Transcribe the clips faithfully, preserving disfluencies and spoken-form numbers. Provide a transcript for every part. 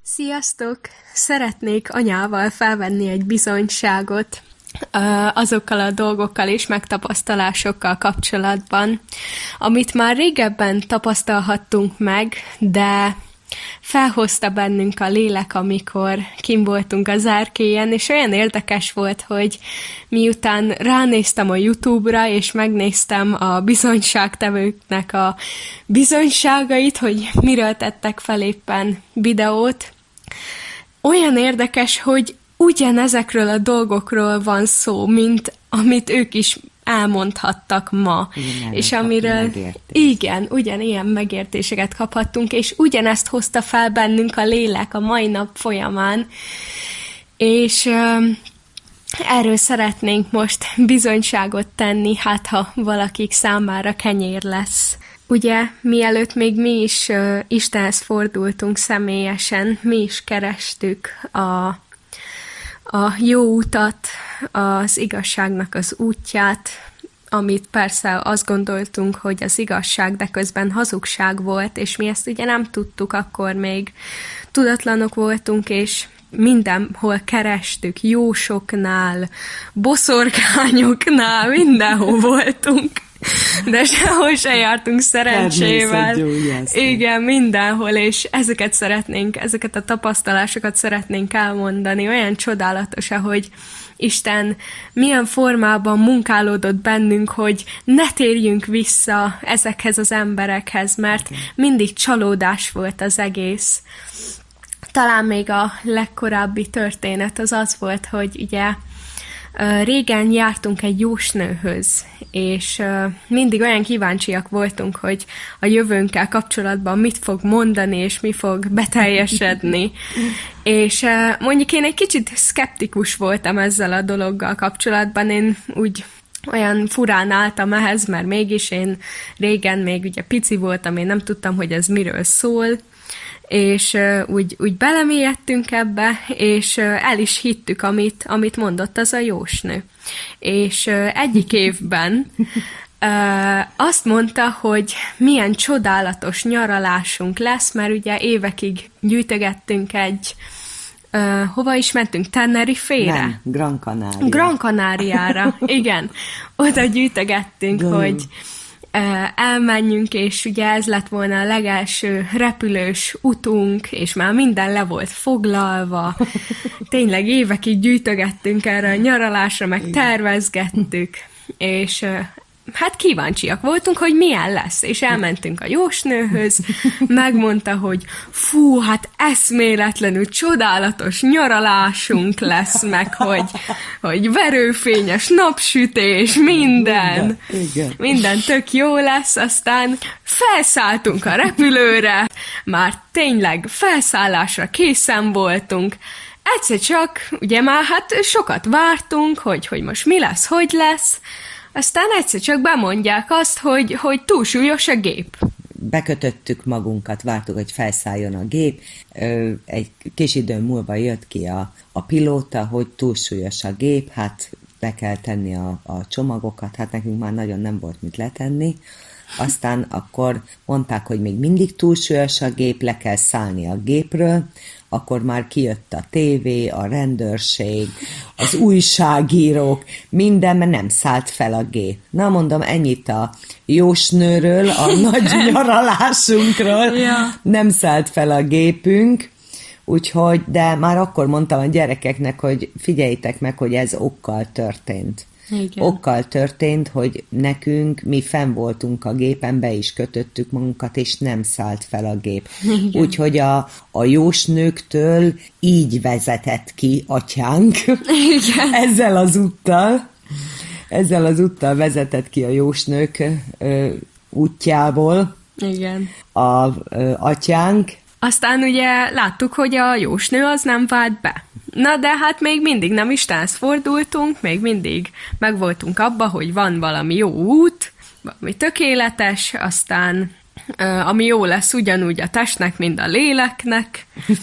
Sziasztok! Szeretnék anyával felvenni egy bizonyságot azokkal a dolgokkal és megtapasztalásokkal kapcsolatban, amit már régebben tapasztalhattunk meg, de felhozta bennünk a lélek, amikor kint voltunk az erkélyen, és olyan érdekes volt, hogy miután ránéztem a YouTube-ra, és megnéztem a bizonyságtevőknek a bizonyságait, hogy miről tettek fel éppen videót, olyan érdekes, hogy ugyanezekről a dolgokról van szó, mint amit ők is elmondhattak ma. Igen, és amiről igen, ugyanilyen megértéseket kaphattunk, és ugyanezt hozta fel bennünk a lélek a mai nap folyamán. És uh, erről szeretnénk most bizonyságot tenni, hát ha valakik számára kenyér lesz. Ugye, mielőtt még mi is uh, Istenhez fordultunk személyesen, mi is kerestük a, a jó utat, az igazságnak az útját, amit persze azt gondoltunk, hogy az igazság, de közben hazugság volt, és mi ezt ugye nem tudtuk, akkor még tudatlanok voltunk, és mindenhol kerestük, jósoknál, boszorkányoknál, mindenhol voltunk. De sehol se jártunk szerencsével. Igen, mindenhol, és ezeket szeretnénk, ezeket a tapasztalásokat szeretnénk elmondani. Olyan csodálatos, ahogy Isten milyen formában munkálódott bennünk, hogy ne térjünk vissza ezekhez az emberekhez, mert mindig csalódás volt az egész. Talán még a legkorábbi történet az az volt, hogy ugye régen jártunk egy jósnőhöz, és mindig olyan kíváncsiak voltunk, hogy a jövőnkkel kapcsolatban mit fog mondani, és mi fog beteljesedni. És mondjuk én egy kicsit szkeptikus voltam ezzel a dologgal kapcsolatban, én úgy olyan furán álltam ehhez, mert mégis én régen még ugye pici voltam, én nem tudtam, hogy ez miről szól, és uh, úgy, úgy belemélyedtünk ebbe, és uh, el is hittük, amit, amit mondott az a jósnő. És uh, egyik évben uh, azt mondta, hogy milyen csodálatos nyaralásunk lesz, mert ugye évekig gyűjtögettünk egy, uh, hova is mentünk? Tenerife-re? Nem, Gran Canaria. Gran Canariára, igen. Oda gyűjtögettünk, De hogy elmenjünk, és ugye ez lett volna a legelső repülős utunk, és már minden le volt foglalva. Tényleg évekig gyűjtögettünk erre a nyaralásra, meg tervezgettük, és hát kíváncsiak voltunk, hogy milyen lesz, és elmentünk a jósnőhöz, megmondta, hogy fú, hát eszméletlenül csodálatos nyaralásunk lesz, meg hogy, hogy verőfényes napsütés, minden, Igen. minden tök jó lesz, aztán felszálltunk a repülőre, már tényleg felszállásra készen voltunk, egyszer csak, ugye már hát sokat vártunk, hogy, hogy most mi lesz, hogy lesz, aztán egyszer csak bemondják azt, hogy, hogy túlsúlyos a gép. Bekötöttük magunkat, vártuk, hogy felszálljon a gép. Egy kis idő múlva jött ki a, a pilóta, hogy túlsúlyos a gép, hát be kell tenni a, a csomagokat, hát nekünk már nagyon nem volt mit letenni. Aztán akkor mondták, hogy még mindig túlsúlyos a gép, le kell szállni a gépről, akkor már kijött a tévé, a rendőrség, az újságírók, minden, mert nem szállt fel a gép. Na mondom, ennyit a jósnőről, a nagy nyaralásunkról, ja. Nem szállt fel a gépünk, úgyhogy, de már akkor mondtam a gyerekeknek, hogy figyeljétek meg, hogy ez okkal történt. Igen. Okkal történt, hogy nekünk, mi fenn voltunk a gépen, be is kötöttük magunkat, és nem szállt fel a gép. Úgyhogy a, a jósnőktől így vezetett ki atyánk. Igen. Ezzel az úttal, ezzel az úttal vezetett ki a jósnők ö, útjából. Igen. A ö, atyánk. Aztán ugye láttuk, hogy a jósnő az nem vált be. Na de hát még mindig nem Istenhez fordultunk, még mindig megvoltunk abba, hogy van valami jó út, valami tökéletes, aztán ami jó lesz ugyanúgy a testnek, mint a léleknek.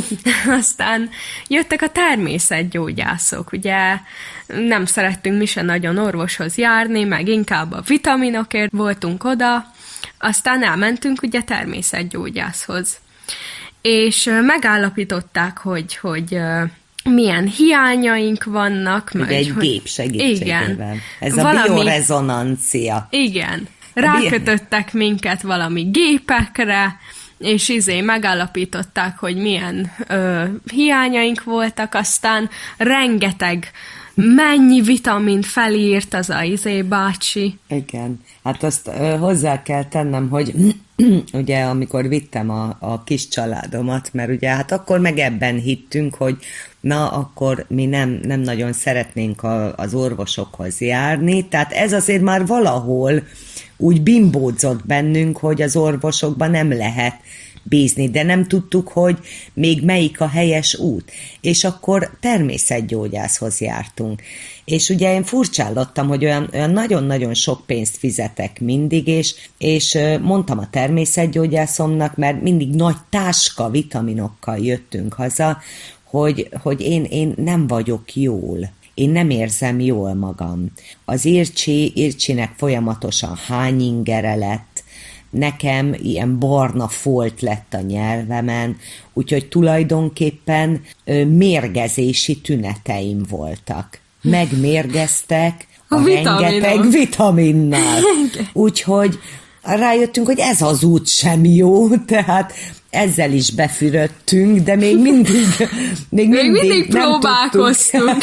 Aztán jöttek a természetgyógyászok, ugye nem szerettünk mi se nagyon orvoshoz járni, meg inkább a vitaminokért voltunk oda, aztán elmentünk ugye természetgyógyászhoz. és megállapították, hogy, hogy milyen hiányaink vannak. Meg, egy hogy, gép segítségével. Igen. Ez a valami, biorezonancia. Igen. Rákötöttek minket valami gépekre, és izé megállapították, hogy milyen ö, hiányaink voltak, aztán rengeteg mennyi vitamint felírt az a izé bácsi. Igen, hát azt ö, hozzá kell tennem, hogy ugye amikor vittem a, a kis családomat, mert ugye hát akkor meg ebben hittünk, hogy na, akkor mi nem, nem nagyon szeretnénk a, az orvosokhoz járni, tehát ez azért már valahol úgy bimbódzott bennünk, hogy az orvosokban nem lehet bízni, de nem tudtuk, hogy még melyik a helyes út. És akkor természetgyógyászhoz jártunk. És ugye én furcsálottam, hogy olyan, olyan nagyon-nagyon sok pénzt fizetek mindig, és, és mondtam a természetgyógyászomnak, mert mindig nagy táska vitaminokkal jöttünk haza, hogy, hogy én, én nem vagyok jól. Én nem érzem jól magam. Az Ircsi, Ircsinek folyamatosan hányingere lett, nekem ilyen barna folt lett a nyelvemen, úgyhogy tulajdonképpen ö, mérgezési tüneteim voltak. Megmérgeztek a, a rengeteg vitaminnal. Úgyhogy rájöttünk, hogy ez az út sem jó, tehát ezzel is befürödtünk, de még mindig még mindig, mindig, mindig nem próbálkoztunk.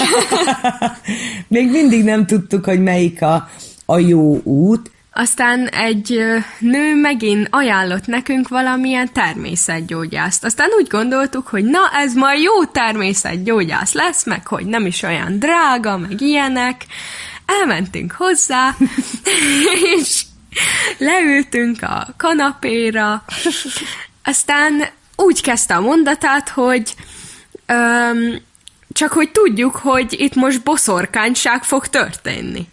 Még mindig nem tudtuk, hogy melyik a, a jó út. Aztán egy nő megint ajánlott nekünk valamilyen természetgyógyászt. Aztán úgy gondoltuk, hogy na, ez majd jó természetgyógyász lesz, meg hogy nem is olyan drága, meg ilyenek. Elmentünk hozzá, és leültünk a kanapéra, aztán úgy kezdte a mondatát, hogy öm, csak hogy tudjuk, hogy itt most boszorkányság fog történni.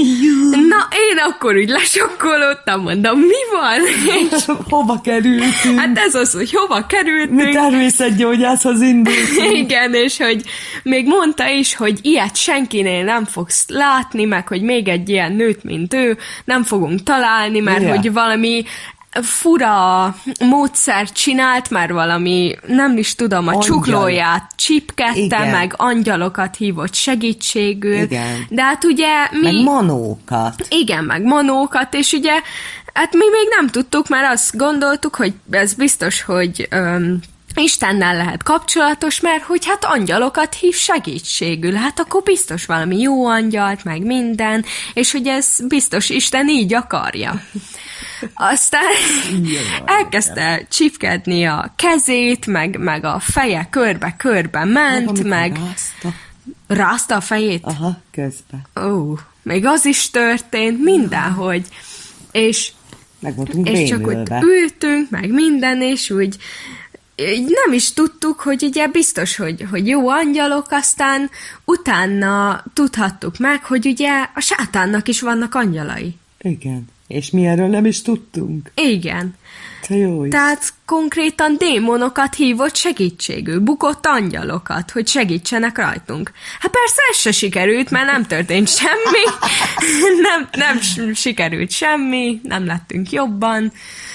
Na, én akkor úgy lesokkolódtam, mondom, mi van? És hova kerültünk? Hát ez az, hogy hova kerültünk. Mi természetgyógyászhoz indultunk. Igen, és hogy még mondta is, hogy ilyet senkinél nem fogsz látni, meg hogy még egy ilyen nőt, mint ő, nem fogunk találni, mert yeah. hogy valami fura módszert csinált, már valami, nem is tudom, a Angyal. Csuklóját csipkette, igen. meg angyalokat hívott segítségül. Igen. De hát ugye mi... Meg manókat. Igen, meg manókat, és ugye hát mi még nem tudtuk, mert azt gondoltuk, hogy ez biztos, hogy... Öm, Istennel lehet kapcsolatos, mert hogy hát angyalokat hív segítségül, hát akkor biztos valami jó angyalt, meg minden, és hogy ez biztos Isten így akarja. Aztán elkezdte csipkedni a kezét, meg, meg a feje körbe-körbe ment, meg... Rázta. Rázta a fejét? Aha, közben. Ó, még az is történt, mindenhogy. És, és csak úgy ültünk, meg minden, és úgy nem is tudtuk, hogy ugye biztos, hogy, hogy jó angyalok, aztán utána tudhattuk meg, hogy ugye a sátánnak is vannak angyalai. Igen, és mi erről nem is tudtunk. Igen. Te jó is. Tehát konkrétan démonokat hívott segítségül, bukott angyalokat, hogy segítsenek rajtunk. Hát persze ez se sikerült, mert nem történt semmi, nem, nem sikerült semmi, nem lettünk jobban.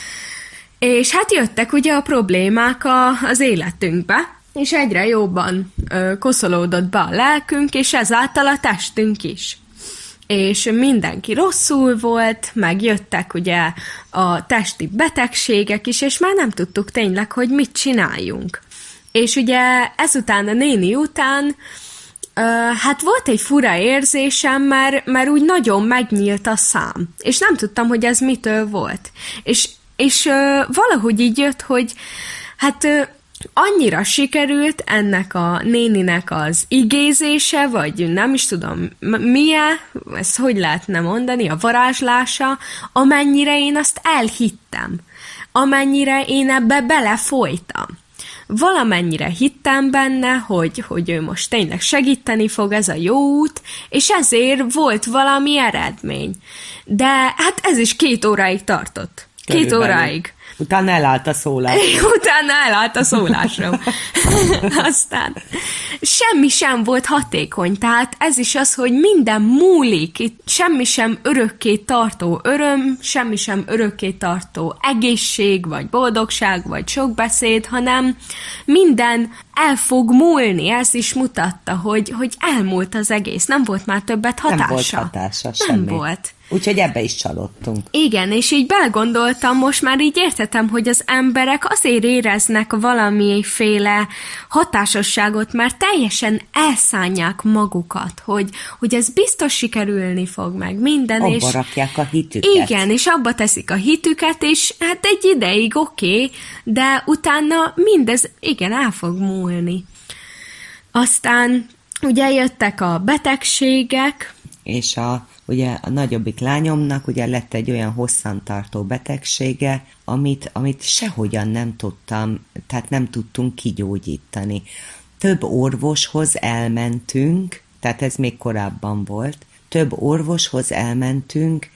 És hát jöttek ugye a problémák a, az életünkbe, és egyre jobban ö, koszolódott be a lelkünk, és ezáltal a testünk is. És mindenki rosszul volt, meg jöttek ugye a testi betegségek is, és már nem tudtuk tényleg, hogy mit csináljunk. És ugye ezután a néni után, ö, hát volt egy fura érzésem, mert, mert úgy nagyon megnyílt a szám, és nem tudtam, hogy ez mitől volt. És És ö, valahogy így jött, hogy hát ö, annyira sikerült ennek a néninek az igézése, vagy nem is tudom milyen, ezt hogy lehetne mondani, a varázslása, amennyire én azt elhittem, amennyire én ebbe belefolytam. Valamennyire hittem benne, hogy, hogy ő most tényleg segíteni fog, ez a jó út, és ezért volt valami eredmény. De hát ez is két óráig tartott. Két óráig. Utána elállt a szólás. Utána elállt a szólásra. Aztán semmi sem volt hatékony, tehát ez is az, hogy minden múlik, itt semmi sem örökké tartó öröm, semmi sem örökké tartó egészség, vagy boldogság, vagy sok beszéd, hanem minden el fog múlni, ez is mutatta, hogy, hogy elmúlt az egész, nem volt már többet hatása. Nem volt hatása, semmi. Nem volt. Úgyhogy ebbe is csalódtunk. Igen, és így belegondoltam, most már így értettem, hogy az emberek azért éreznek valamiféle hatásosságot, mert teljesen elszánják magukat, hogy, hogy ez biztos sikerülni fog meg minden. Abba és rakják a hitüket. Igen, és abba teszik a hitüket, és hát egy ideig oké, okay, de utána mindez, igen, el fog múlni. Aztán ugye jöttek a betegségek, és a, ugye a nagyobbik lányomnak ugye lett egy olyan hosszantartó betegsége, amit, amit sehogyan nem tudtam, tehát nem tudtunk kigyógyítani. Több orvoshoz elmentünk, tehát ez még korábban volt, több orvoshoz elmentünk,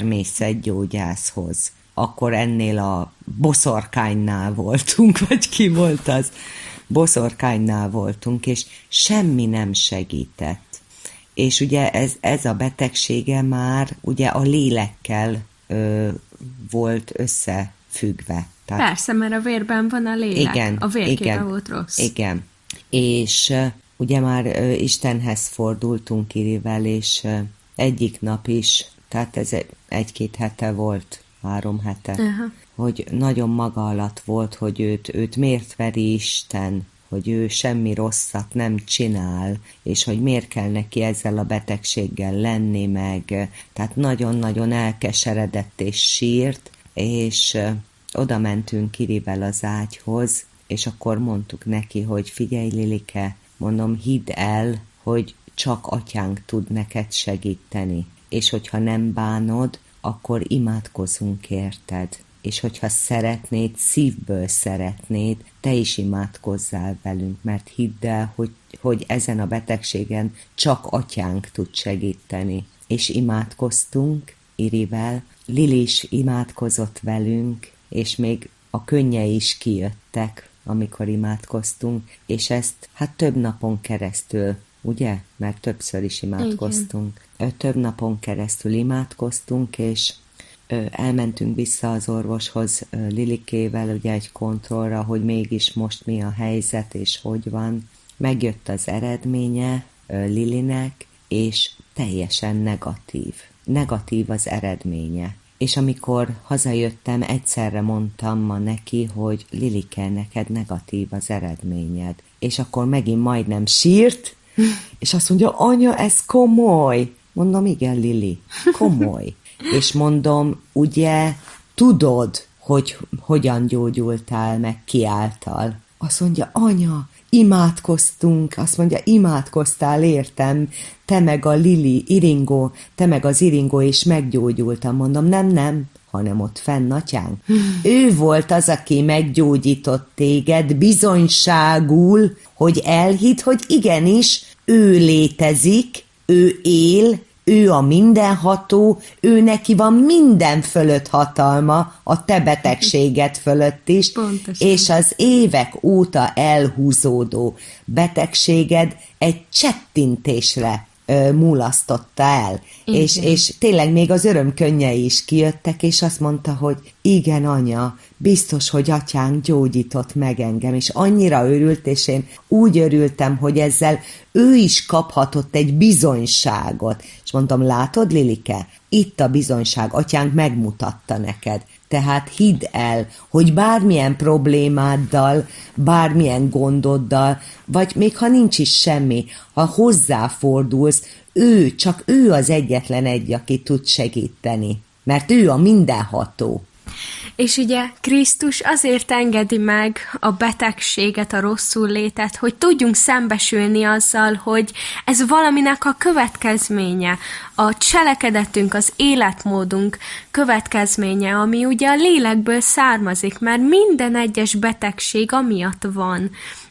természetgyógyászhoz. Akkor ennél a boszorkánynál voltunk, vagy ki volt az? Boszorkánynál voltunk, és semmi nem segített. És ugye ez, ez a betegsége már ugye a lélekkel ö, volt összefüggve. Tehát, persze, mert a vérben van a lélek. Igen, a vérképe igen, volt rossz. Igen. És ö, ugye már ö, Istenhez fordultunk Irivel, és ö, egyik nap is, tehát ez egy-két hete volt, három hete, uh-huh. hogy nagyon maga alatt volt, hogy őt, őt miért veri Isten, hogy ő semmi rosszat nem csinál, és hogy miért kell neki ezzel a betegséggel lenni, meg tehát nagyon-nagyon elkeseredett és sírt, és oda mentünk Kirivel az ágyhoz, és akkor mondtuk neki, hogy figyelj Lilike, mondom, hidd el, hogy csak atyánk tud neked segíteni, és hogyha nem bánod, akkor imádkozunk érted. És hogyha szeretnéd, szívből szeretnéd, te is imádkozzál velünk, mert hidd el, hogy, hogy ezen a betegségen csak atyánk tud segíteni. És imádkoztunk Irivel, Lili is imádkozott velünk, és még a könnyei is kijöttek, amikor imádkoztunk, és ezt hát több napon keresztül, ugye? Mert többször is imádkoztunk. Igen. Több napon keresztül imádkoztunk, és elmentünk vissza az orvoshoz Lilikével, ugye egy kontrollra, hogy mégis most mi a helyzet, és hogy van. Megjött az eredménye Lilinek, és teljesen negatív. Negatív az eredménye. És amikor hazajöttem, egyszerre mondtam ma neki, hogy Lilike, neked negatív az eredményed. És akkor megint majdnem sírt, és azt mondja, anya, ez komoly. Mondom, igen, Lili, komoly. És mondom, ugye, tudod, hogy hogyan gyógyultál meg ki által? Azt mondja, anya, imádkoztunk, azt mondja, imádkoztál, értem, te meg a Lili, Iringó, te meg az Iringó is meggyógyultam. Mondom, nem, nem, hanem ott fenn atyánk. Ő volt az, aki meggyógyított téged bizonyságul, hogy elhitt, hogy igenis, ő létezik, ő él, ő a mindenható, ő neki van minden fölött hatalma, a te betegséged fölött is, pontosan. És az évek óta elhúzódó betegséged egy csettintésre ö, mulasztotta el. És, és tényleg még az örömkönnyei is kijöttek, és azt mondta, hogy igen, anya, biztos, hogy atyánk gyógyított meg engem, és annyira örült, és én úgy örültem, hogy ezzel ő is kaphatott egy bizonyságot. És mondtam, látod, Lilike, itt a bizonyság, atyánk megmutatta neked. Tehát hidd el, hogy bármilyen problémáddal, bármilyen gondoddal, vagy még ha nincs is semmi, ha hozzáfordulsz, ő, csak ő az egyetlen egy, aki tud segíteni. Mert ő a mindenható. És ugye Krisztus azért engedi meg a betegséget, a rosszul létet, hogy tudjunk szembesülni azzal, hogy ez valaminek a következménye, a cselekedetünk, az életmódunk következménye, ami ugye a lélekből származik, mert minden egyes betegség amiatt van.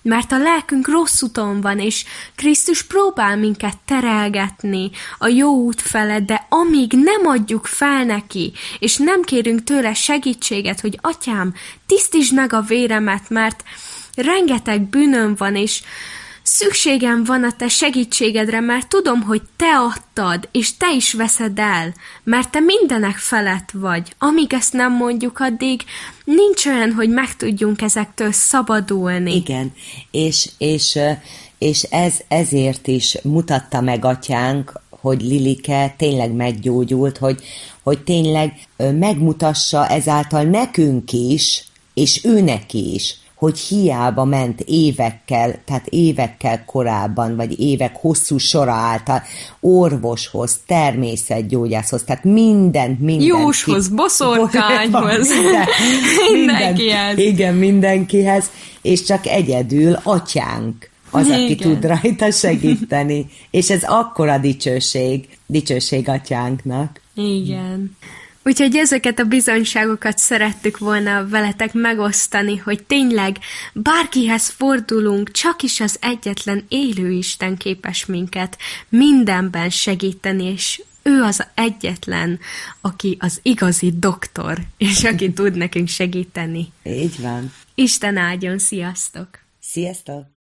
mert a lelkünk rossz úton van, és Krisztus próbál minket terelgetni a jó út fele, de amíg nem adjuk fel neki, és nem kérünk tőle segítséget, hogy atyám, tisztítsd meg a véremet, mert rengeteg bűnöm van, és szükségem van a te segítségedre, mert tudom, hogy te adtad, és te is veszed el, mert te mindenek felett vagy. Amíg ezt nem mondjuk, addig nincs olyan, hogy meg tudjunk ezektől szabadulni. Igen, és, és, és ez, ezért is mutatta meg atyánk, hogy Lilike tényleg meggyógyult, hogy, hogy tényleg megmutassa ezáltal nekünk is, és ő neki is, hogy hiába ment évekkel, tehát évekkel korábban, vagy évek hosszú sora által orvoshoz, természetgyógyászhoz, tehát mindent, mindent. Jóshoz, boszorkányhoz, minden, mindenkihez. Igen, mindenkihez, és csak egyedül atyánk az, igen, aki tud rajta segíteni. És ez akkora dicsőség, dicsőség atyánknak. Igen. Úgyhogy ezeket a bizonyságokat szerettük volna veletek megosztani, hogy tényleg bárkihez fordulunk, csak is az egyetlen élő Isten képes minket mindenben segíteni, és ő az egyetlen, aki az igazi doktor, és aki tud nekünk segíteni. Így van. Isten áldjon, sziasztok! Sziasztok!